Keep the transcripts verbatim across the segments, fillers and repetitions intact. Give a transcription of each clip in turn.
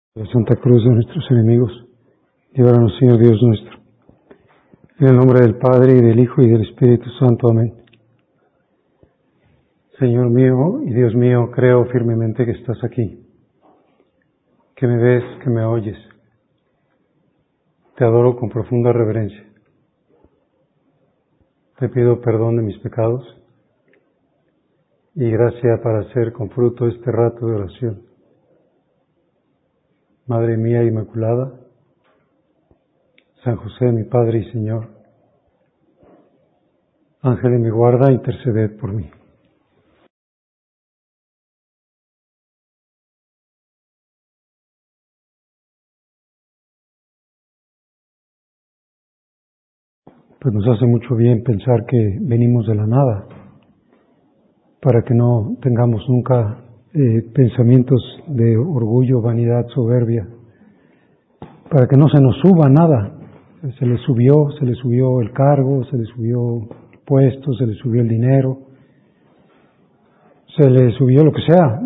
La Santa Cruz de nuestros enemigos, líbranos, Señor Dios nuestro. En el nombre del Padre, y del Hijo, y del Espíritu Santo. Amén. Señor mío y Dios mío, creo firmemente que estás aquí, que me ves, que me oyes. Te adoro con profunda reverencia. Te pido perdón de mis pecados y gracia para hacer con fruto este rato de oración. Madre mía Inmaculada, San José, mi Padre y Señor, Ángel de mi guarda, interceded por mí. Pues nos hace mucho bien pensar que venimos de la nada, para que no tengamos nunca eh, pensamientos de orgullo, vanidad, soberbia, para que no se nos suba nada. Se le subió, se le subió el cargo, se le subió el puesto, se le subió el dinero, se le subió lo que sea.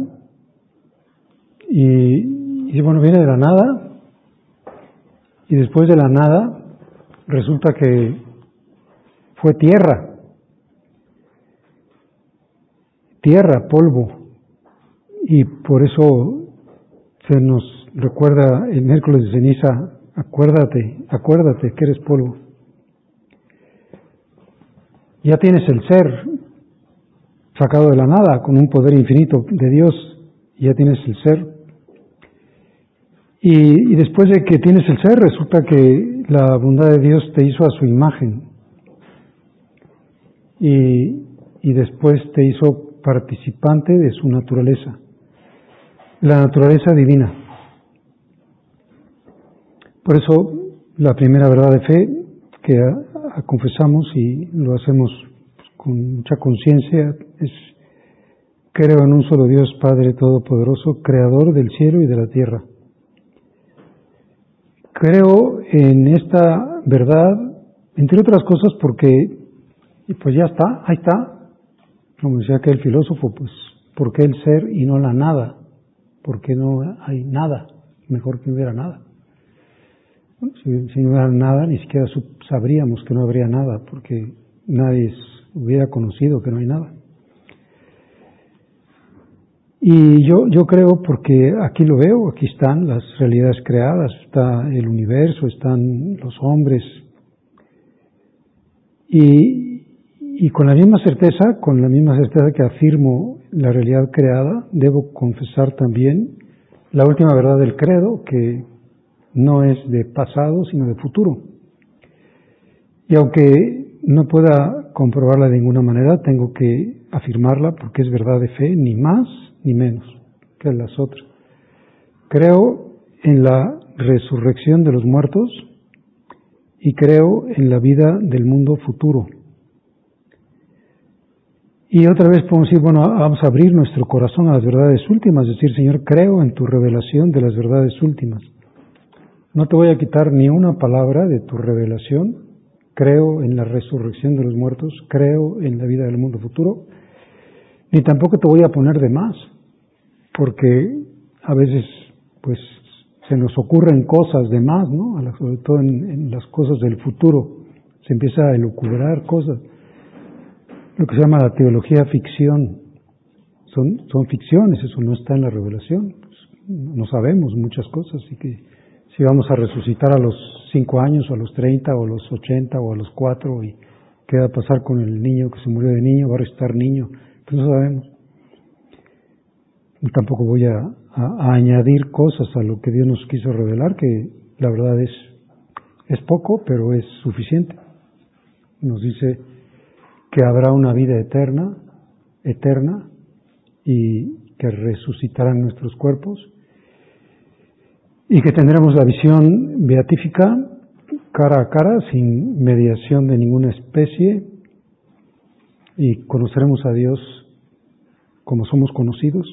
Y, y bueno, viene de la nada, y después de la nada resulta que fue tierra, tierra, polvo, y por eso se nos recuerda el miércoles de ceniza, acuérdate, acuérdate que eres polvo. Ya tienes el ser sacado de la nada, con un poder infinito de Dios, ya tienes el ser. Y, y después de que tienes el ser, resulta que la bondad de Dios te hizo a su imagen. Y, y después te hizo participante de su naturaleza, la naturaleza divina. Por eso, la primera verdad de fe que a, a confesamos y lo hacemos con mucha conciencia es: creo en un solo Dios, Padre Todopoderoso, Creador del cielo y de la tierra. Creo en esta verdad, entre otras cosas, porque pues ya está, ahí está. Como decía aquel filósofo, pues, ¿por qué el ser y no la nada? ¿Por qué no hay nada? Mejor que no hubiera nada. Si, si no hubiera nada, ni siquiera sabríamos que no habría nada, porque nadie hubiera conocido que no hay nada. Y yo, yo creo, porque aquí lo veo, aquí están las realidades creadas, está el universo, están los hombres, y, y con la misma certeza, con la misma certeza que afirmo la realidad creada, debo confesar también la última verdad del credo, que no es de pasado, sino de futuro. Y aunque no pueda comprobarla de ninguna manera, tengo que afirmarla porque es verdad de fe, ni más ni menos que las otras. Creo en la resurrección de los muertos y creo en la vida del mundo futuro. Y otra vez podemos decir, bueno, vamos a abrir nuestro corazón a las verdades últimas, es decir, Señor, creo en tu revelación de las verdades últimas. No te voy a quitar ni una palabra de tu revelación. Creo en la resurrección de los muertos, creo en la vida del mundo futuro, ni tampoco te voy a poner de más, porque a veces pues se nos ocurren cosas de más, ¿no? Sobre todo en, en las cosas del futuro, se empieza a elucubrar cosas, lo que se llama la teología ficción. Son, son ficciones, eso no está en la revelación, pues, no sabemos muchas cosas, así que si vamos a resucitar a los cinco años, o a los treinta, o a los ochenta, o a los cuatro, y qué va a pasar con el niño que se murió de niño, va a resucitar niño, pues no sabemos. Y tampoco voy a, a, a añadir cosas a lo que Dios nos quiso revelar, que la verdad es, es poco, pero es suficiente. Nos dice que habrá una vida eterna, eterna, y que resucitarán nuestros cuerpos, y que tendremos la visión beatífica cara a cara, sin mediación de ninguna especie, y conoceremos a Dios como somos conocidos.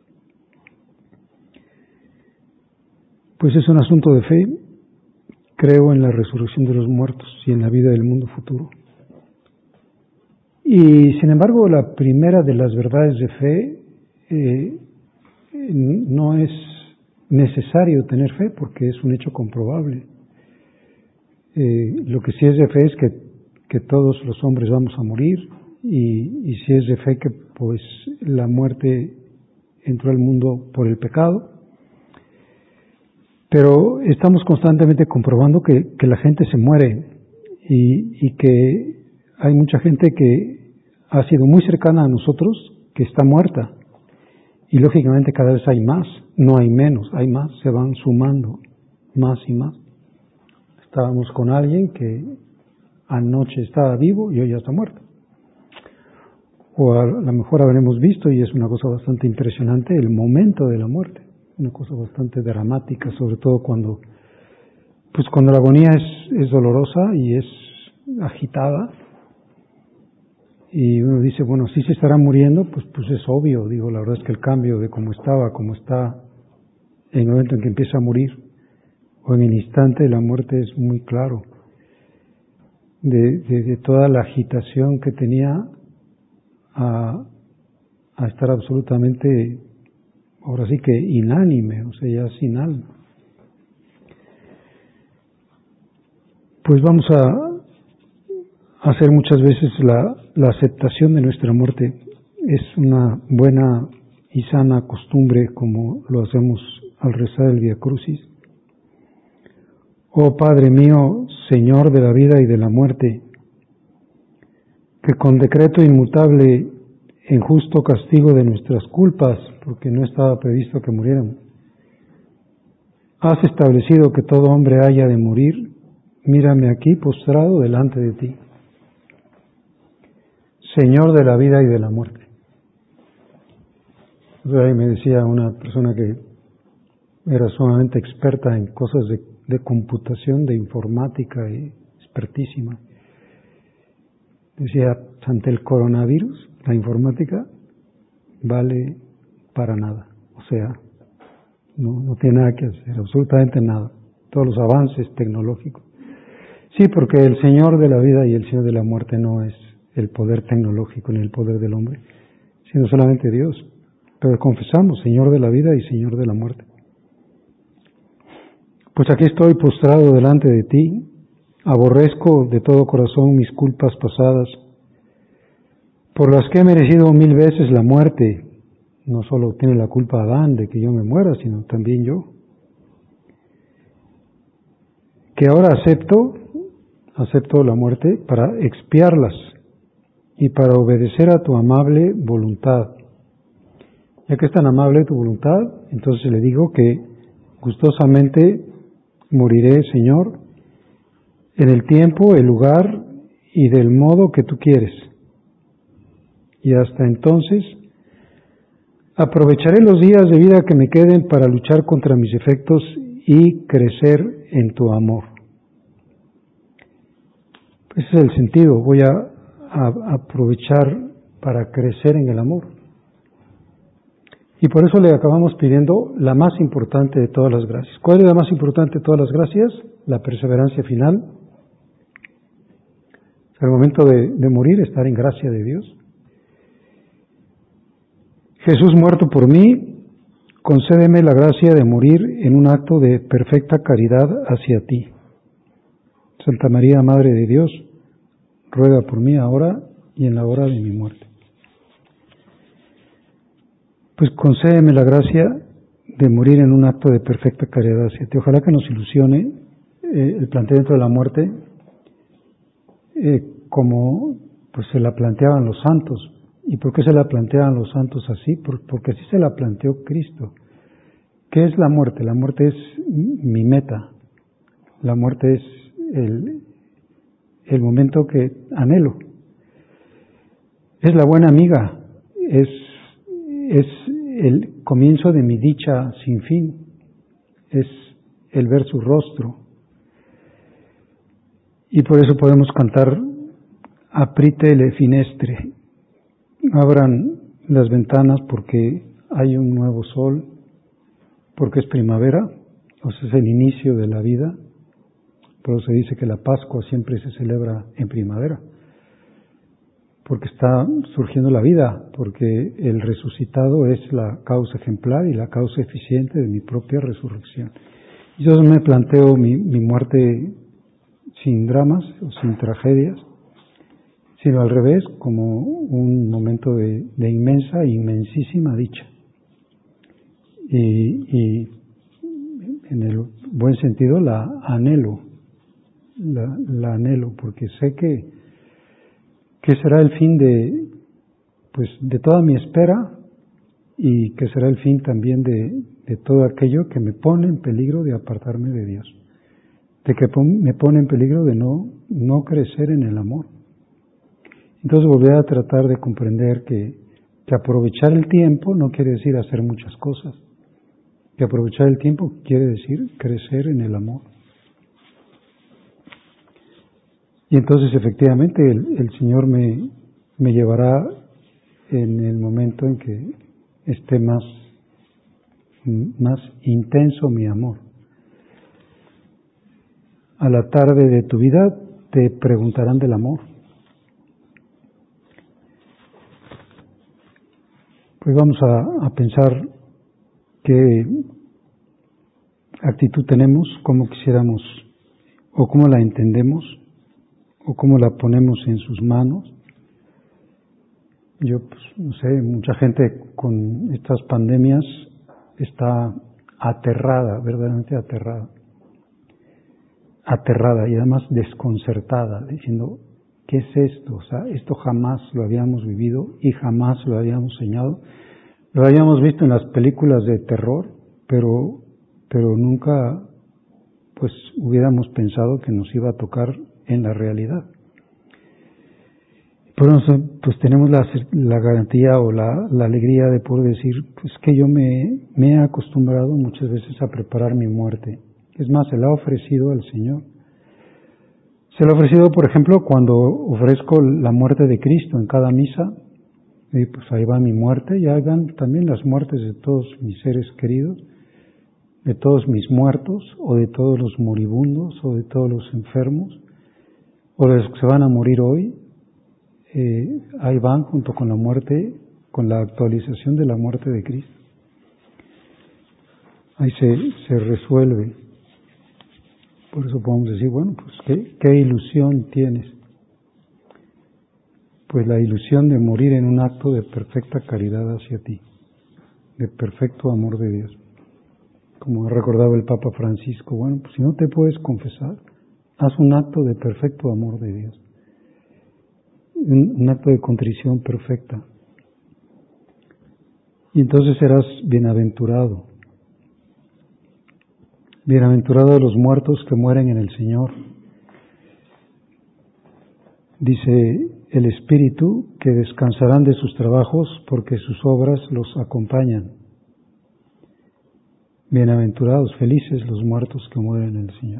Pues es un asunto de fe. Creo en la resurrección de los muertos y en la vida del mundo futuro. Y sin embargo, la primera de las verdades de fe eh, no es necesario tener fe porque es un hecho comprobable. Eh, lo que sí es de fe es que, que todos los hombres vamos a morir y, y sí es de fe que pues la muerte entró al mundo por el pecado. Pero estamos constantemente comprobando que, que la gente se muere y, y que hay mucha gente que ha sido muy cercana a nosotros que está muerta. Y lógicamente cada vez hay más, no hay menos, hay más, se van sumando más y más. Estábamos con alguien que anoche estaba vivo y hoy ya está muerto. O a lo mejor habremos visto, y es una cosa bastante impresionante, el momento de la muerte. Una cosa bastante dramática, sobre todo cuando, pues cuando la agonía es, es dolorosa y es agitada. Y uno dice, bueno, sí se estará muriendo, pues, pues es obvio. Digo, la verdad es que el cambio de cómo estaba, cómo está en el momento en que empieza a morir, o en el instante de la muerte, es muy claro. De, de, de toda la agitación que tenía a, a estar absolutamente, ahora sí que inánime, o sea, ya sin alma. Pues vamos a hacer muchas veces la, la aceptación de nuestra muerte. Es una buena y sana costumbre, como lo hacemos al rezar el Vía Crucis. Oh Padre mío, Señor de la vida y de la muerte, que con decreto inmutable en justo castigo de nuestras culpas, porque no estaba previsto que murieran, has establecido que todo hombre haya de morir. Mírame aquí postrado delante de ti, Señor de la vida y de la muerte. Ahí me decía una persona que era sumamente experta en cosas de, de computación, de informática, y expertísima. Decía, ante el coronavirus, la informática vale para nada. O sea, no, no tiene nada que hacer, absolutamente nada. Todos los avances tecnológicos. Sí, porque el Señor de la vida y el Señor de la muerte no es el poder tecnológico ni el poder del hombre, sino solamente Dios. Pero confesamos, Señor de la vida y Señor de la muerte. Pues aquí estoy postrado delante de ti, aborrezco de todo corazón mis culpas pasadas, por las que he merecido mil veces la muerte. No solo tiene la culpa Adán de que yo me muera, sino también yo. Que ahora acepto, acepto la muerte para expiarlas y para obedecer a tu amable voluntad. Ya que es tan amable tu voluntad, entonces le digo que gustosamente moriré, Señor, en el tiempo, el lugar y del modo que tú quieres. Y hasta entonces aprovecharé los días de vida que me queden para luchar contra mis defectos y crecer en tu amor. Ese es el sentido, voy a, a aprovechar para crecer en el amor. Y por eso le acabamos pidiendo la más importante de todas las gracias. ¿Cuál es la más importante de todas las gracias? La perseverancia final. Al momento de, de morir, estar en gracia de Dios. Jesús muerto por mí, concédeme la gracia de morir en un acto de perfecta caridad hacia ti. Santa María, Madre de Dios, ruega por mí ahora y en la hora de mi muerte. Pues concédeme la gracia de morir en un acto de perfecta caridad hacia ti. Ojalá que nos ilusione eh, el planteamiento de la muerte eh, como pues se la planteaban los santos. ¿Y por qué se la planteaban los santos así? Porque así se la planteó Cristo. ¿Qué es la muerte? La muerte es mi meta. La muerte es el, el momento que anhelo. Es la buena amiga. Es, es el comienzo de mi dicha sin fin. Es el ver su rostro. Y por eso podemos cantar Aprite le finestre. Abran las ventanas porque hay un nuevo sol, porque es primavera, o sea, es el inicio de la vida. Por eso se dice que la Pascua siempre se celebra en primavera. porque está surgiendo la vida, porque el resucitado es la causa ejemplar y la causa eficiente de mi propia resurrección. Yo me planteo mi, mi muerte sin dramas o sin tragedias, sino al revés, como un momento de, de inmensa, inmensísima dicha. Y, y en el buen sentido la anhelo, la, la anhelo, porque sé que, que será el fin de, pues, de toda mi espera y que será el fin también de, de todo aquello que me pone en peligro de apartarme de Dios, de que me pone en peligro de no, no crecer en el amor. Entonces volví a tratar de comprender que, que aprovechar el tiempo no quiere decir hacer muchas cosas, que aprovechar el tiempo quiere decir crecer en el amor. Y entonces efectivamente el, el Señor me, me llevará en el momento en que esté más, más intenso mi amor. A la tarde de tu vida te preguntarán del amor. Pues vamos a, a pensar qué actitud tenemos, cómo quisiéramos o cómo la entendemos o cómo la ponemos en sus manos. Yo, pues, no sé, mucha gente con estas pandemias está aterrada, verdaderamente aterrada. Aterrada y además desconcertada, diciendo, ¿qué es esto? O sea, esto jamás lo habíamos vivido y jamás lo habíamos soñado. Lo habíamos visto en las películas de terror, pero, pero nunca, pues, hubiéramos pensado que nos iba a tocar en la realidad. Por eso, pues tenemos la, la garantía o la, la alegría de poder decir, pues que yo me, me he acostumbrado muchas veces a preparar mi muerte. Es más, se la ha ofrecido al Señor. Se la ha ofrecido, por ejemplo, cuando ofrezco la muerte de Cristo en cada misa, y pues ahí va mi muerte, y ahí van también las muertes de todos mis seres queridos, de todos mis muertos, o de todos los moribundos, o de todos los enfermos, o de los que se van a morir hoy. Eh, ahí van junto con la muerte, con la actualización de la muerte de Cristo. Ahí se, se resuelve. Por eso podemos decir, bueno, pues ¿qué, qué ilusión tienes? Pues la ilusión de morir en un acto de perfecta caridad hacia ti, de perfecto amor de Dios. Como ha recordado el Papa Francisco, bueno, pues si no te puedes confesar, haz un acto de perfecto amor de Dios. Un, un acto de contrición perfecta. Y entonces serás bienaventurado. Bienaventurados los muertos que mueren en el Señor. Dice el Espíritu que descansarán de sus trabajos porque sus obras los acompañan. Bienaventurados, felices los muertos que mueren en el Señor.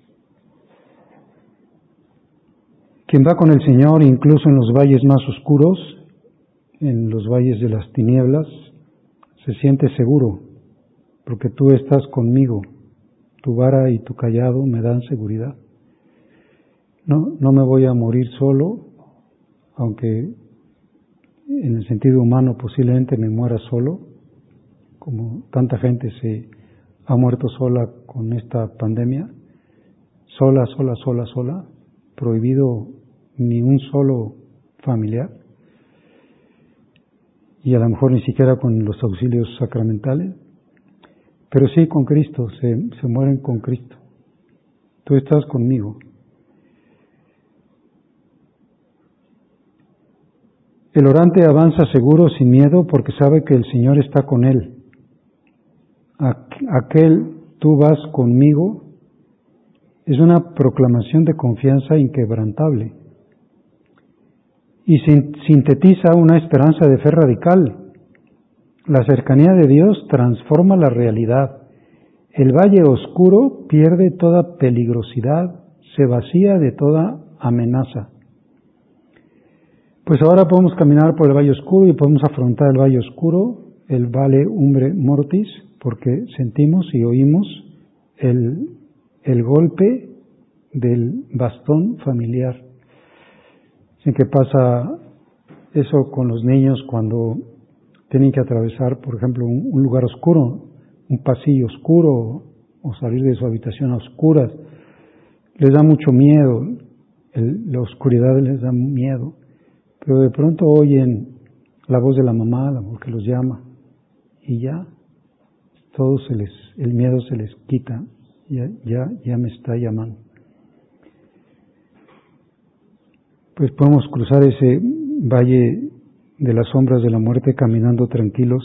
Quien va con el Señor, incluso en los valles más oscuros, en los valles de las tinieblas, se siente seguro, porque tú estás conmigo. Tu vara y tu cayado me dan seguridad. No, no me voy a morir solo, aunque en el sentido humano posiblemente me muera solo, como tanta gente se ha muerto sola con esta pandemia, sola, sola, sola, sola, prohibido ni un solo familiar, y a lo mejor ni siquiera con los auxilios sacramentales, pero sí con Cristo, se, se mueren con Cristo. Tú estás conmigo. El orante avanza seguro, sin miedo, porque sabe que el Señor está con él. Aquel tú vas conmigo es una proclamación de confianza inquebrantable y sintetiza una esperanza de fe radical. La cercanía de Dios transforma la realidad. El valle oscuro pierde toda peligrosidad, se vacía de toda amenaza. Pues ahora podemos caminar por el valle oscuro y podemos afrontar el valle oscuro, el vale umbre mortis, porque sentimos y oímos el, el golpe del bastón familiar. Sin que pasa Eso con los niños cuando tienen que atravesar, por ejemplo, un, un lugar oscuro, un pasillo oscuro, o salir de su habitación a oscuras, les da mucho miedo, el, la oscuridad les da miedo, pero de pronto oyen la voz de la mamá, la voz que los llama, y ya, todo se les, el miedo se les quita, ya, ya, ya me está llamando. Pues podemos cruzar ese valle de las sombras de la muerte caminando tranquilos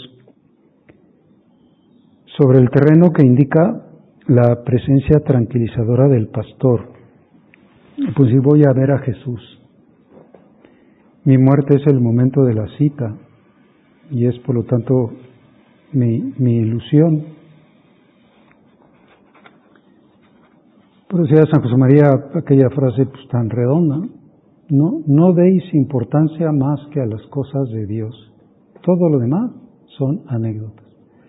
sobre el terreno que indica la presencia tranquilizadora del pastor. Pues si voy a ver a Jesús, mi muerte es el momento de la cita y es por lo tanto mi, mi ilusión. Pero decía San José María aquella frase pues tan redonda, no, no deis importancia más que a las cosas de Dios, todo lo demás son anécdotas.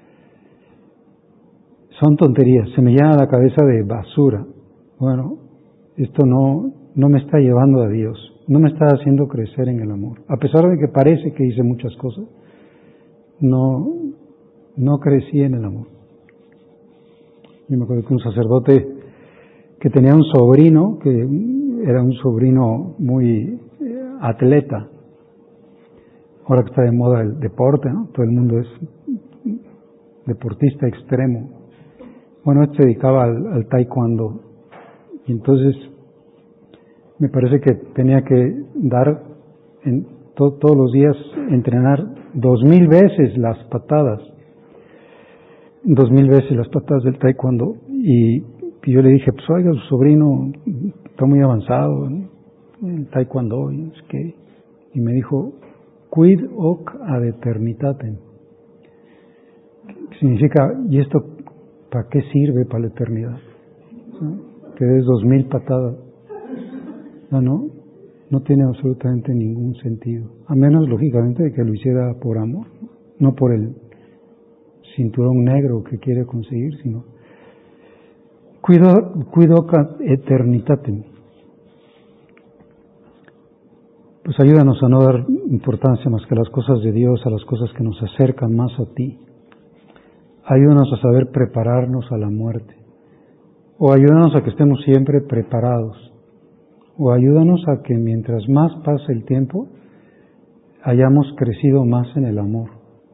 Son tonterías, se me llena la cabeza de basura. Bueno, esto no, no me está llevando a Dios, no me está haciendo crecer en el amor. A pesar de que parece que hice muchas cosas, no, no crecí en el amor. Yo me acuerdo que un sacerdote que tenía un sobrino, que era un sobrino muy atleta, ahora que está de moda el deporte, ¿no? Todo el mundo es deportista extremo. Bueno, él se dedicaba al, al taekwondo y entonces me parece que tenía que dar en to, todos los días entrenar dos mil veces las patadas, dos mil veces las patadas del taekwondo y, y yo le dije, pues oiga, su sobrino está muy avanzado en el taekwondo y, es que, y me dijo, quid hoc ad eternitatem, que significa, ¿y esto para qué sirve para la eternidad? ¿No? Que des dos mil patadas. No, no, no tiene absolutamente ningún sentido. A menos, lógicamente, de que lo hiciera por amor, no por el cinturón negro que quiere conseguir, sino cuido, cuido eternitatem. Pues ayúdanos a no dar importancia más que a las cosas de Dios, a las cosas que nos acercan más a ti. Ayúdanos a saber prepararnos a la muerte, o ayúdanos a que estemos siempre preparados, o ayúdanos a que mientras más pase el tiempo, hayamos crecido más en el amor.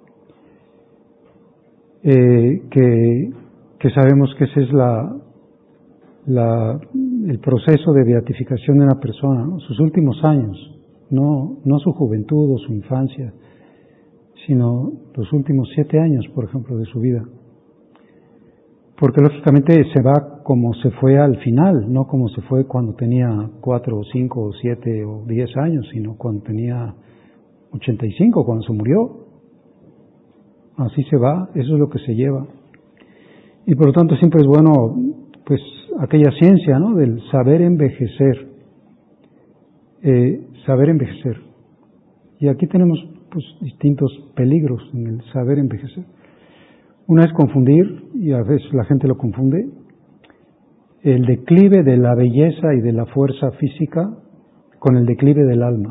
Eh, que, que sabemos que ese es la, la, el proceso de beatificación de una persona, ¿no? Sus últimos años, no, no su juventud o su infancia, sino los últimos siete años, por ejemplo, de su vida. Porque lógicamente se va como se fue al final, no como se fue cuando tenía cuatro o cinco o siete o diez años, sino cuando tenía ochenta y cinco, cuando se murió. Así se va, eso es lo que se lleva. Y por lo tanto siempre es bueno, pues, aquella ciencia, ¿no?, del saber envejecer, eh, saber envejecer. Y aquí tenemos pues distintos peligros en el saber envejecer. Una es confundir, y a veces la gente lo confunde, el declive de la belleza y de la fuerza física con el declive del alma.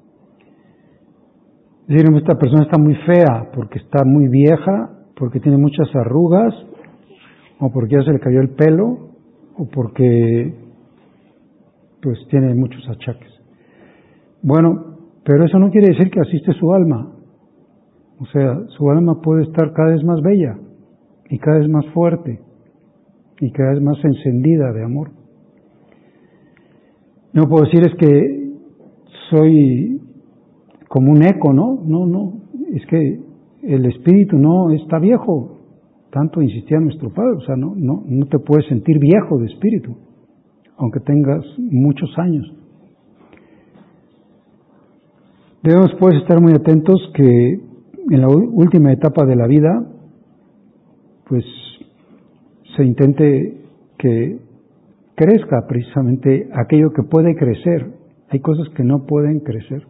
Es decir, esta persona está muy fea porque está muy vieja, porque tiene muchas arrugas, o porque ya se le cayó el pelo, o porque pues tiene muchos achaques. Bueno, pero eso no quiere decir que asiste su alma. O sea, su alma puede estar cada vez más bella y cada vez más fuerte y cada vez más encendida de amor. No puedo decir es que soy como un eco, ¿no? No, no, es que el espíritu no está viejo. Tanto insistía nuestro padre, o sea, no, no, no te puedes sentir viejo de espíritu, aunque tengas muchos años. Debemos pues estar muy atentos que en la última etapa de la vida, pues se intente que crezca precisamente aquello que puede crecer. Hay cosas que no pueden crecer.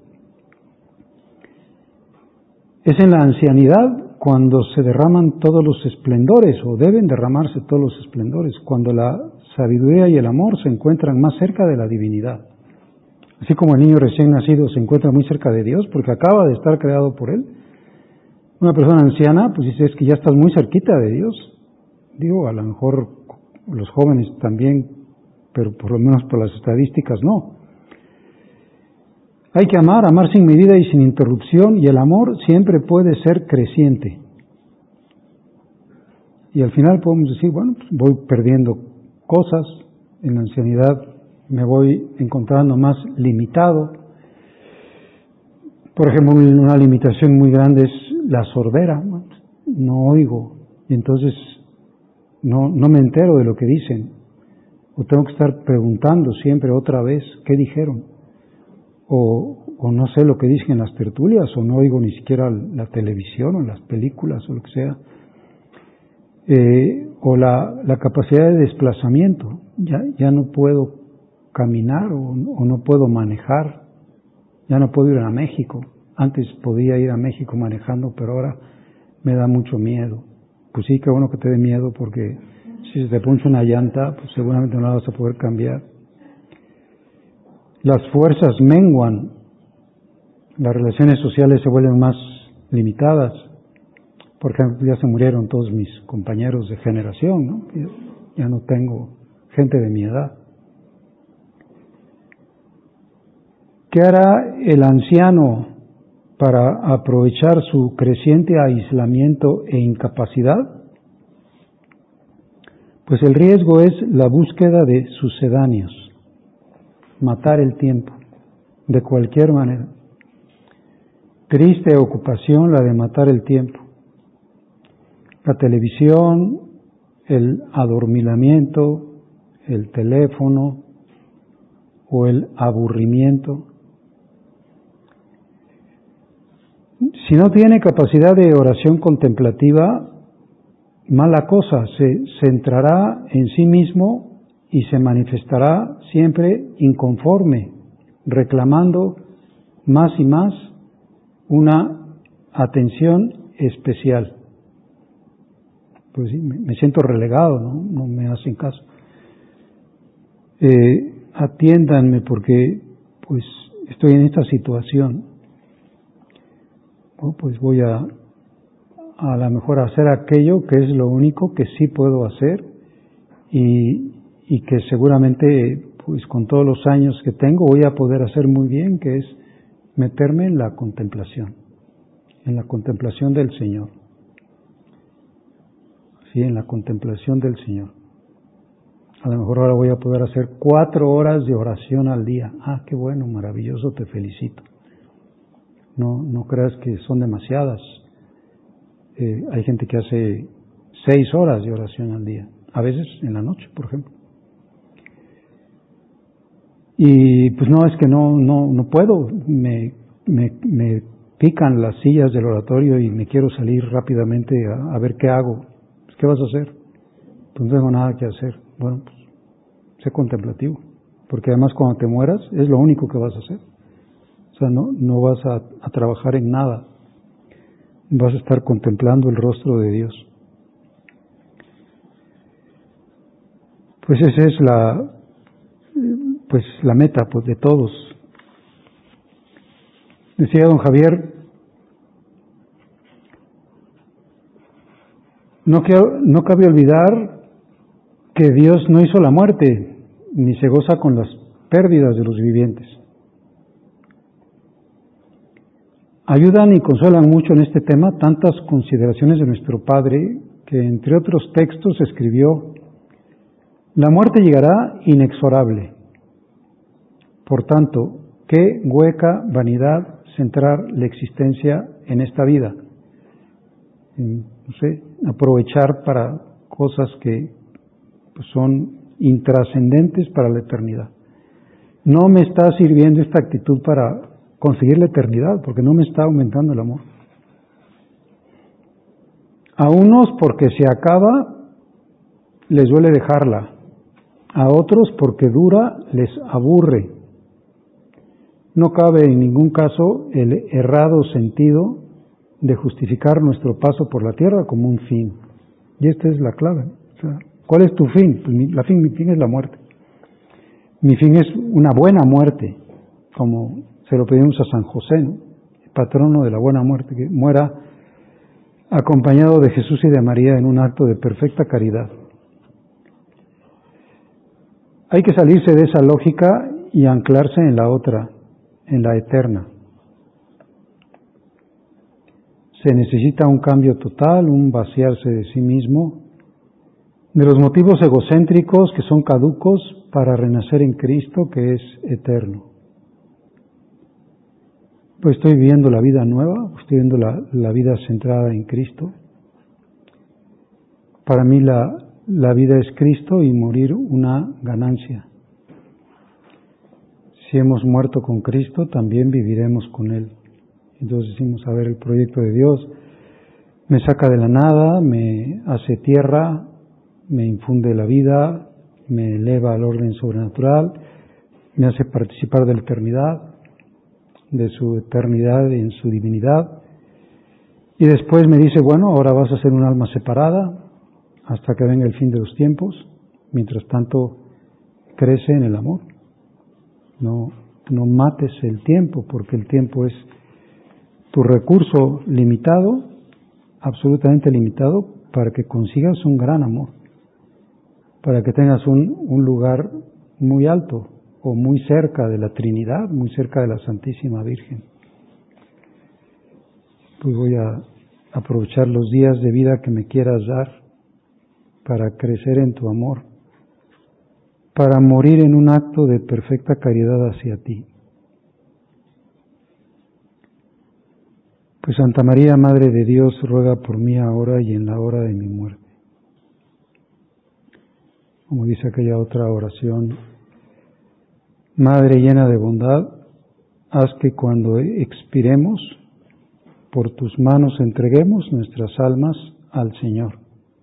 Es en la ancianidad cuando se derraman todos los esplendores, o deben derramarse todos los esplendores, cuando la sabiduría y el amor se encuentran más cerca de la divinidad. Así como el niño recién nacido se encuentra muy cerca de Dios porque acaba de estar creado por Él. Una persona anciana, pues dice, es que ya estás muy cerquita de Dios. Digo, a lo mejor los jóvenes también, pero por lo menos por las estadísticas no. Hay que amar, amar sin medida y sin interrupción, y el amor siempre puede ser creciente. Y al final podemos decir, bueno, pues voy perdiendo cosas, en la ancianidad me voy encontrando más limitado. Por ejemplo, una limitación muy grande es la sordera, no oigo, y entonces no, no me entero de lo que dicen, o tengo que estar preguntando siempre otra vez qué dijeron, o, o no sé lo que dicen en las tertulias, o no oigo ni siquiera la televisión o las películas o lo que sea, eh, o la, la capacidad de desplazamiento, ya, ya no puedo caminar o, o no puedo manejar, ya no puedo ir a México. Antes podía ir a México manejando, pero ahora me da mucho miedo. Pues sí, qué bueno que te dé miedo, porque si se te puncha una llanta, pues seguramente no la vas a poder cambiar. Las fuerzas menguan, las relaciones sociales se vuelven más limitadas. Por ejemplo, ya se murieron todos mis compañeros de generación, ¿no? Ya no tengo gente de mi edad. ¿Qué hará el anciano para aprovechar su creciente aislamiento e incapacidad? Pues el riesgo es la búsqueda de sucedáneos, matar el tiempo, de cualquier manera. Triste ocupación la de matar el tiempo. La televisión, el adormilamiento, el teléfono o el aburrimiento. Si no tiene capacidad de oración contemplativa, mala cosa, se centrará en sí mismo y se manifestará siempre inconforme, reclamando más y más una atención especial. Pues sí, me siento relegado, ¿no? No me hacen caso. Eh, atiéndanme porque pues estoy en esta situación. Oh, pues voy a a lo mejor hacer aquello que es lo único que sí puedo hacer y, y que seguramente pues con todos los años que tengo voy a poder hacer muy bien, que es meterme en la contemplación, en la contemplación del Señor. Sí, en la contemplación del Señor. A lo mejor ahora voy a poder hacer cuatro horas de oración al día. Ah, qué bueno, maravilloso, te felicito. No, no creas que son demasiadas. Eh, hay gente que hace seis horas de oración al día, a veces en la noche, por ejemplo. Y pues no, es que no, no, no puedo, me, me, me pican las sillas del oratorio y me quiero salir rápidamente a, a ver qué hago. Pues, ¿qué vas a hacer? Pues no tengo nada que hacer. Bueno, pues sé contemplativo, porque además cuando te mueras es lo único que vas a hacer. O sea, no, no vas a, a trabajar en nada. Vas a estar contemplando el rostro de Dios. Pues esa es la, pues la meta pues, de todos. Decía don Javier, no, que, no cabe olvidar que Dios no hizo la muerte, ni se goza con las pérdidas de los vivientes. Ayudan y consuelan mucho en este tema tantas consideraciones de nuestro Padre, que entre otros textos escribió: la muerte llegará inexorable. Por tanto, qué hueca vanidad centrar la existencia en esta vida. No sé, aprovechar para cosas que pues, son intrascendentes para la eternidad. No me está sirviendo esta actitud para conseguir la eternidad, porque no me está aumentando el amor. A unos porque se acaba les duele dejarla, a otros porque dura les aburre. No cabe en ningún caso el errado sentido de justificar nuestro paso por la tierra como un fin. Y esta es la clave. O sea, ¿cuál es tu fin? Pues mi, la fin, mi fin es la muerte. Mi fin es una buena muerte. como se lo pedimos a San José, ¿no? El patrono de la buena muerte, que muera acompañado de Jesús y de María en un acto de perfecta caridad. Hay que salirse de esa lógica y anclarse en la otra, en la eterna. Se necesita un cambio total, un vaciarse de sí mismo, de los motivos egocéntricos que son caducos para renacer en Cristo, que es eterno. Pues estoy viviendo la vida nueva, estoy viviendo la, la vida centrada en Cristo. Para mí la, la vida es Cristo y morir una ganancia. Si hemos muerto con Cristo, también viviremos con Él. Entonces decimos, a ver, el proyecto de Dios me saca de la nada, me hace tierra, me infunde la vida, me eleva al orden sobrenatural, me hace participar de la eternidad, de su eternidad en su divinidad, y después me dice, bueno, ahora vas a ser un alma separada hasta que venga el fin de los tiempos. Mientras tanto, crece en el amor. No, no mates el tiempo, porque el tiempo es tu recurso limitado, absolutamente limitado, para que consigas un gran amor, para que tengas un, un lugar muy alto o muy cerca de la Trinidad, muy cerca de la Santísima Virgen. Pues voy a aprovechar los días de vida que me quieras dar para crecer en tu amor, para morir en un acto de perfecta caridad hacia ti. Pues Santa María, Madre de Dios, ruega por mí ahora y en la hora de mi muerte. Como dice aquella otra oración, Madre llena de bondad, haz que cuando expiremos, por tus manos entreguemos nuestras almas al Señor.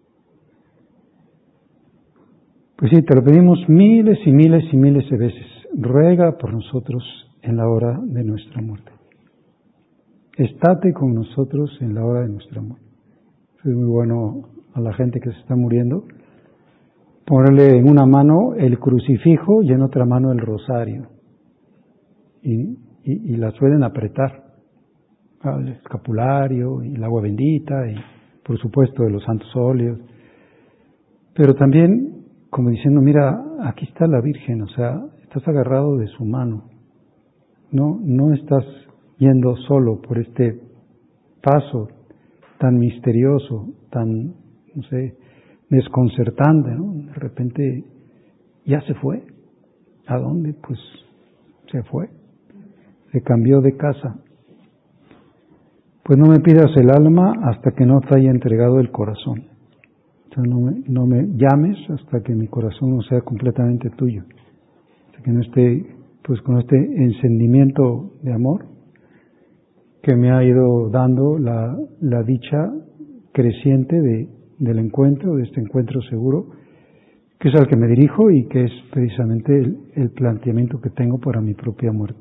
Pues sí, te lo pedimos miles y miles y miles de veces. Ruega por nosotros en la hora de nuestra muerte. Estate con nosotros en la hora de nuestra muerte. Es muy bueno a la gente que se está muriendo ponerle en una mano el crucifijo y en otra mano el rosario. Y, y, y la suelen apretar. El escapulario y el agua bendita y por supuesto de los santos óleos. Pero también como diciendo, mira, aquí está la Virgen, o sea, estás agarrado de su mano. No, no estás yendo solo por este paso tan misterioso, tan, no sé, desconcertante, ¿no? De repente ya se fue. ¿A dónde? Pues se fue. Se cambió de casa. Pues no me pidas el alma hasta que no te haya entregado el corazón. O sea, no me, no me llames hasta que mi corazón no sea completamente tuyo. Hasta que no esté, pues con este encendimiento de amor que me ha ido dando la, la dicha creciente de, del encuentro, de este encuentro seguro, que es al que me dirijo y que es precisamente el, el planteamiento que tengo para mi propia muerte.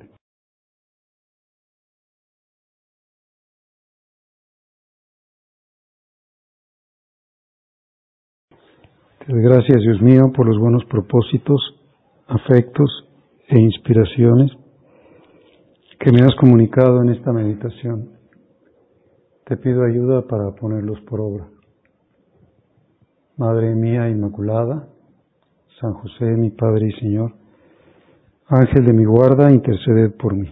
Te doy gracias, Dios mío, por los buenos propósitos, afectos e inspiraciones que me has comunicado en esta meditación. Te pido ayuda para ponerlos por obra. Madre mía Inmaculada, San José, mi Padre y Señor, Ángel de mi guarda, interceded por mí.